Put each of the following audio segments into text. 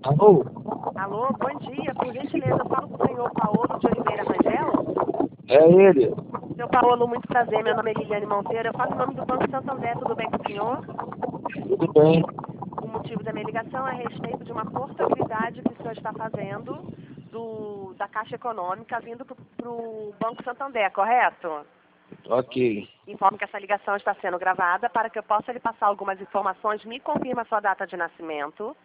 Alô? Alô, bom dia. Por gentileza, eu falo com o senhor Paulo de Oliveira Rangel. É ele. Seu Paulo, muito prazer. Meu nome é Liliane Monteiro. Eu falo em nome do Banco Santander. Tudo bem com o senhor? Tudo bem? O motivo da minha ligação é a respeito de uma portabilidade que o senhor está fazendo da Caixa Econômica vindo para o Banco Santander, correto? Ok. Informo que essa ligação está sendo gravada para que eu possa lhe passar algumas informações. Me confirma a sua data de nascimento,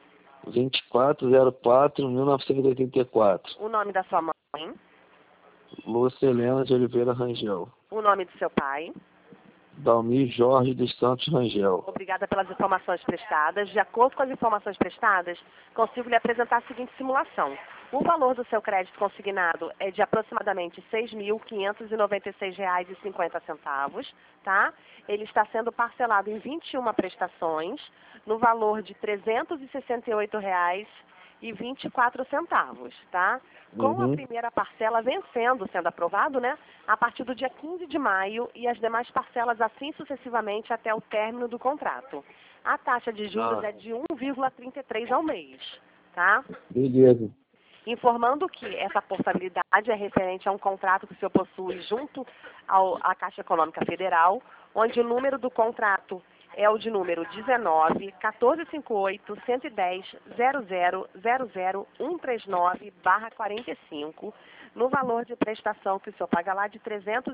2404-1984. o nome da sua mãe, Lúcia Helena de Oliveira Rangel. o nome do seu pai. Dalmir Jorge dos Santos Rangel. Obrigada pelas informações prestadas. De acordo com as informações prestadas, consigo lhe apresentar a seguinte simulação. O valor do seu crédito consignado é de aproximadamente R$ 6.596,50, tá? Ele está sendo parcelado em 21 prestações, no valor de R$ 368,24, tá? Com a primeira parcela vencendo, sendo aprovado, né? A partir do dia 15 de maio e as demais parcelas assim sucessivamente até o término do contrato. A taxa de juros é de 1,33 ao mês, tá? Beleza. Informando que essa portabilidade é referente a um contrato que o senhor possui junto à Caixa Econômica Federal, onde o número do contrato é o de número 19 1458 110 0000 139/45, no valor de prestação que o senhor paga lá de R$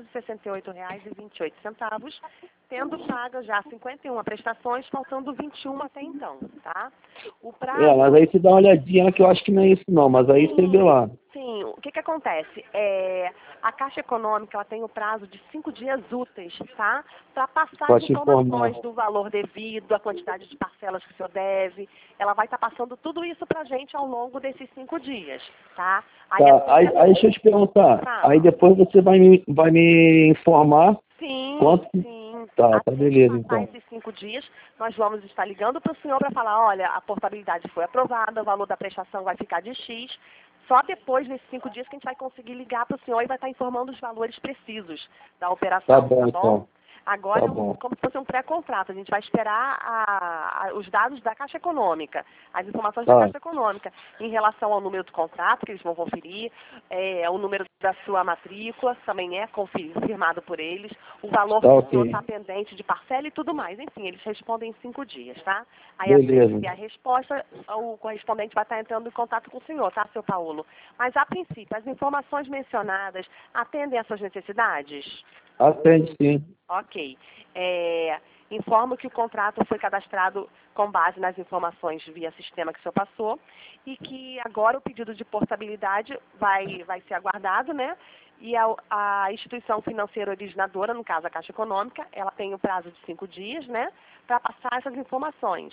368,28, tendo pago já 51 prestações, faltando 21 até então, tá? O prazo... Mas aí você dá uma olhadinha que eu acho que não é isso não, mas aí você vê lá. Sim, o que acontece? A Caixa Econômica ela tem o prazo de 5 dias úteis, tá? Para passar as informações do valor devido, a quantidade de parcelas que o senhor deve. Ela vai estar passando tudo isso para a gente ao longo desses 5 dias, tá? Aí deixa eu te perguntar. Aí depois você vai me informar quanto... Sim. Tá beleza, então. Esses 5 dias, nós vamos estar ligando para o senhor para falar, olha, a portabilidade foi aprovada, o valor da prestação vai ficar de X. Só depois desses 5 dias que a gente vai conseguir ligar para o senhor e vai estar informando os valores precisos da operação, tá bom? Então. Agora é como se fosse um pré-contrato. A gente vai esperar os dados da Caixa Econômica, as informações da Caixa Econômica em relação ao número do contrato, que eles vão conferir, o número da sua matrícula, também é confirmado por eles, o valor que o senhor está pendente de parcela e tudo mais. Enfim, eles respondem em 5 dias, tá? Aí a resposta, o correspondente vai estar entrando em contato com o senhor, tá, seu Paulo? Mas, a princípio, as informações mencionadas atendem às suas necessidades? Atende, sim. Ok. Informo que o contrato foi cadastrado com base nas informações via sistema que o senhor passou e que agora o pedido de portabilidade vai ser aguardado, né? E a instituição financeira originadora, no caso a Caixa Econômica, ela tem o prazo de 5 dias, né? Para passar essas informações.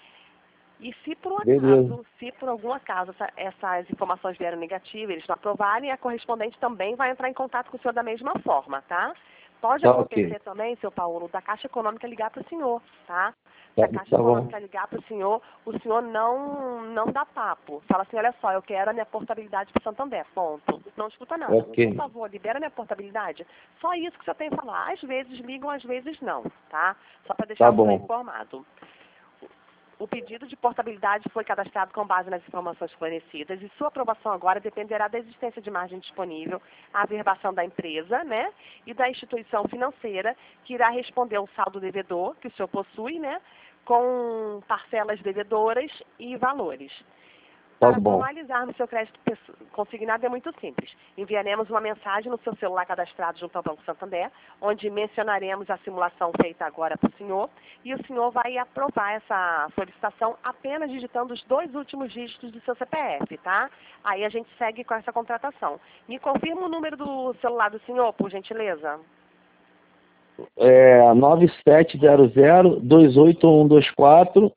E se por algum acaso essas informações vieram negativas, eles não aprovarem, a correspondente também vai entrar em contato com o senhor da mesma forma, tá? Pode acontecer também, seu Paulo, da Caixa Econômica ligar para o senhor, tá? Se a Caixa Econômica ligar para o senhor não dá papo. Fala assim, olha só, eu quero a minha portabilidade para o Santander, ponto. Não escuta nada. Por favor, libera a minha portabilidade. Só isso que o senhor tem que falar. Às vezes ligam, às vezes não, tá? Só para deixar o senhor informado. O pedido de portabilidade foi cadastrado com base nas informações fornecidas e sua aprovação agora dependerá da existência de margem disponível, a averbação da empresa, né, e da instituição financeira que irá responder o saldo devedor que o senhor possui, né, com parcelas devedoras e valores. Para formalizarmos seu crédito consignado é muito simples. Enviaremos uma mensagem no seu celular cadastrado junto ao Banco Santander, onde mencionaremos a simulação feita agora para o senhor, e o senhor vai aprovar essa solicitação apenas digitando os 2 últimos dígitos do seu CPF, tá? Aí a gente segue com essa contratação. Me confirma o número do celular do senhor, por gentileza. 9700-28124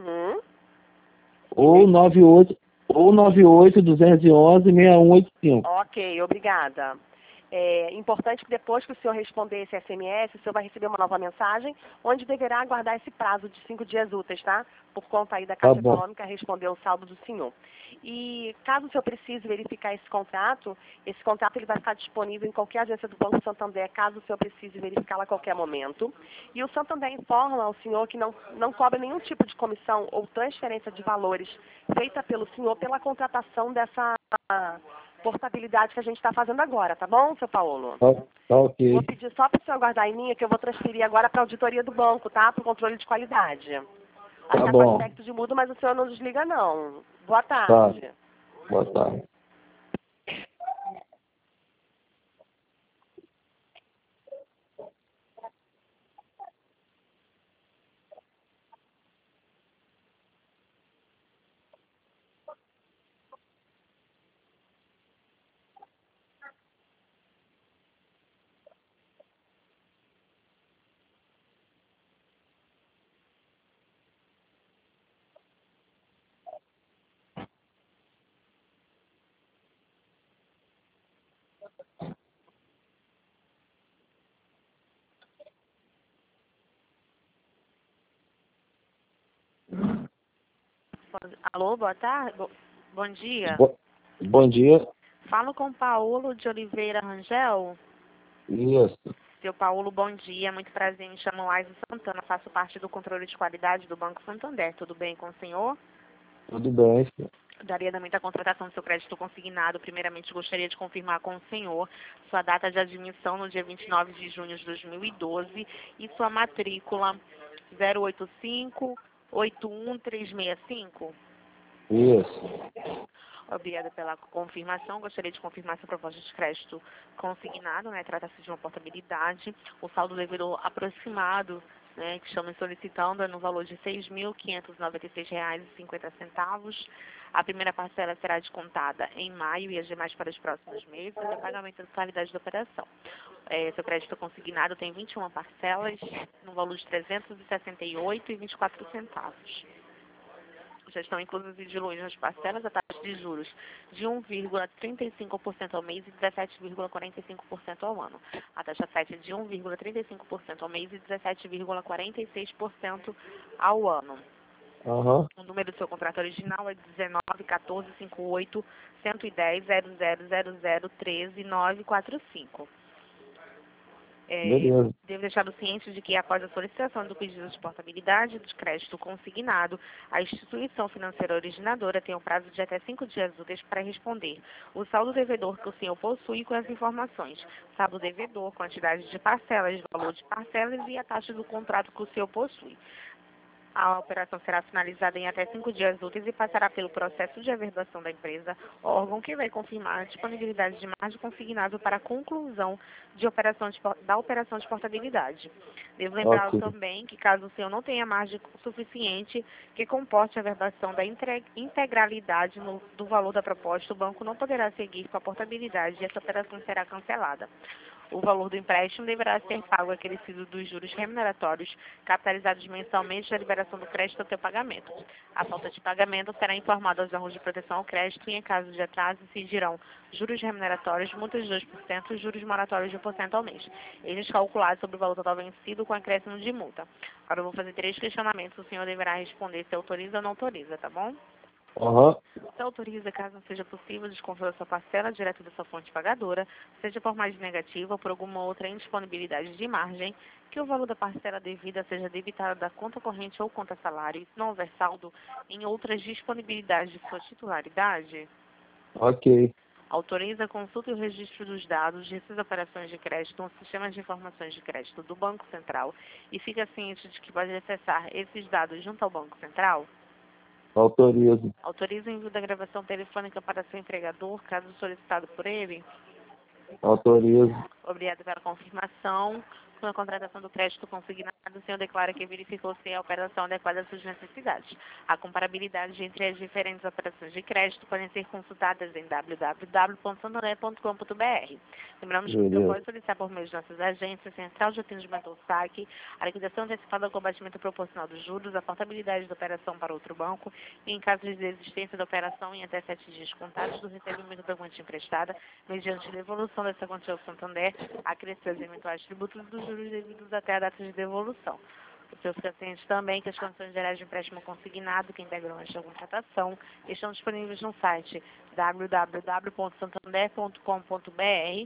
ou 98 211-6185. Ok, obrigada. É importante que depois que o senhor responder esse SMS, o senhor vai receber uma nova mensagem, onde deverá aguardar esse prazo de 5 dias úteis, tá? Por conta aí da Tá Caixa bom. Econômica responder o saldo do senhor. E caso o senhor precise verificar esse contrato ele vai ficar disponível em qualquer agência do Banco Santander, caso o senhor precise verificá-lo a qualquer momento. E o Santander informa ao senhor que não cobra nenhum tipo de comissão ou transferência de valores feita pelo senhor pela contratação dessa portabilidade que a gente está fazendo agora, tá bom, seu Paulo? Tá Vou ok. pedir só para o senhor aguardar em linha, que eu vou transferir agora para a auditoria do banco, tá? Para o controle de qualidade. Tá Está com bom. aspecto de mudo, mas o senhor não desliga, não. Boa Tá. tarde. Boa tarde. Alô, boa tarde. Bom dia. Bom dia. Falo com Paulo de Oliveira Rangel. Isso. Seu Paulo, bom dia. Muito prazer, me chamo Laís Santana. Faço parte do controle de qualidade do Banco Santander. Tudo bem com o senhor? Tudo bem, senhor. Daria também a contratação do seu crédito consignado. Primeiramente, gostaria de confirmar com o senhor sua data de admissão no dia 29 de junho de 2012 e sua matrícula 085-81365. Isso. Obrigada pela confirmação. Gostaria de confirmar sua proposta de crédito consignado, né? Trata-se de uma portabilidade. O saldo devedor aproximado, né, que estamos solicitando é no valor de R$ 6.596,50. A primeira parcela será descontada em maio e as demais para os próximos meses, até pagamento da totalidade da operação. Seu crédito consignado tem 21 parcelas, no valor de R$ 368,24. Já estão inclusas e diluídas nas parcelas a taxa de juros de 1,35% ao mês e 17,45% ao ano. A taxa 7 é de 1,35% ao mês e 17,46% ao ano. Aham. O número do seu contrato original é 19-14-58-110-000013-945. Beleza. Devo deixá-lo ciente de que, após a solicitação do pedido de portabilidade de crédito consignado, a instituição financeira originadora tem um prazo de até 5 dias úteis para responder o saldo devedor que o senhor possui com as informações: saldo devedor, quantidade de parcelas, valor de parcelas e a taxa do contrato que o senhor possui. A operação será finalizada em até 5 dias úteis e passará pelo processo de averbação da empresa, órgão que vai confirmar a disponibilidade de margem consignado para a conclusão da operação de portabilidade. Devo lembrar Ok. também que, caso o senhor não tenha margem suficiente que comporte a averbação da integralidade do valor da proposta, o banco não poderá seguir com a portabilidade e essa operação será cancelada. O valor do empréstimo deverá ser pago acrescido dos juros remuneratórios capitalizados mensalmente da liberação do crédito até o pagamento. A falta de pagamento será informada aos órgãos de proteção ao crédito e, em caso de atraso, incidirão juros remuneratórios, multas de 2% e juros moratórios de 1% ao mês. Eles calculados sobre o valor total vencido com acréscimo de multa. Agora eu vou fazer 3 questionamentos. O senhor deverá responder se autoriza ou não autoriza, tá bom? Aham. Se autoriza, caso não seja possível, o desconto da sua parcela direto da sua fonte pagadora, seja por margem negativa ou por alguma outra indisponibilidade de margem, que o valor da parcela devida seja debitado da conta corrente ou conta salário, e se não houver saldo em outras disponibilidades de sua titularidade. Ok. Autoriza a consulta e o registro dos dados dessas operações de crédito no sistema de informações de crédito do Banco Central e fica ciente de que pode acessar esses dados junto ao Banco Central. Autorizo. Autoriza o envio da gravação telefônica para seu empregador, caso solicitado por ele. Autorizo. Obrigada pela confirmação. Na contratação do crédito consignado, o senhor declara que verificou se a operação adequada às suas necessidades. A comparabilidade entre as diferentes operações de crédito podem ser consultadas em www.santander.com.br. Lembramos que o senhor pode solicitar por meio de nossas agências, central de atendimento ao saque, a liquidação antecipada ao combatimento proporcional dos juros, a portabilidade da operação para outro banco e, em caso de desistência da operação, em até 7 dias contados do recebimento da quantia emprestada, mediante devolução dessa quantia ao Santander, a crescer os eventuais tributos dos juros devidos até a data de devolução. O senhor fica ciente também que as condições gerais de empréstimo consignado que integram esta contratação estão disponíveis no site www.santander.com.br.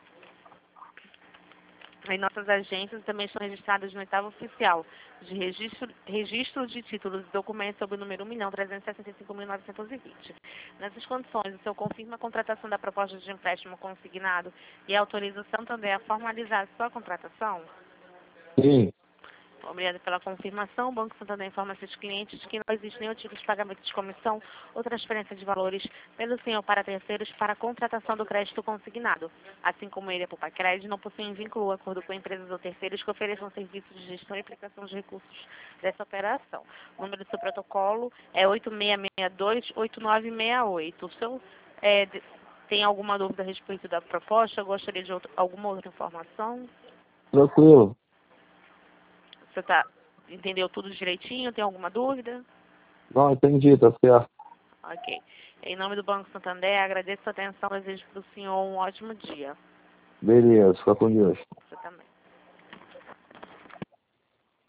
Em nossas agências também estão registradas no oitavo oficial de registro de títulos e documentos sob o número 1.365.920. Nessas condições, o senhor confirma a contratação da proposta de empréstimo consignado e autoriza o Santander a formalizar a sua contratação? Sim. Obrigada pela confirmação. O Banco Santander informa seus clientes que não existe nenhum tipo de pagamento de comissão ou transferência de valores pelo senhor para terceiros para a contratação do crédito consignado. Assim como ele, a Pupacred, não possuem vínculo ou acordo com empresas ou terceiros que ofereçam serviços de gestão e aplicação de recursos dessa operação. O número do seu protocolo é 8662-8968. O senhor tem alguma dúvida a respeito da proposta? Gostaria de alguma outra informação? Tranquilo. Você entendeu tudo direitinho? Tem alguma dúvida? Não, entendi, tá certo. Ok. Em nome do Banco Santander, agradeço a atenção e desejo para o senhor um ótimo dia. Beleza, fica com Deus. Você também.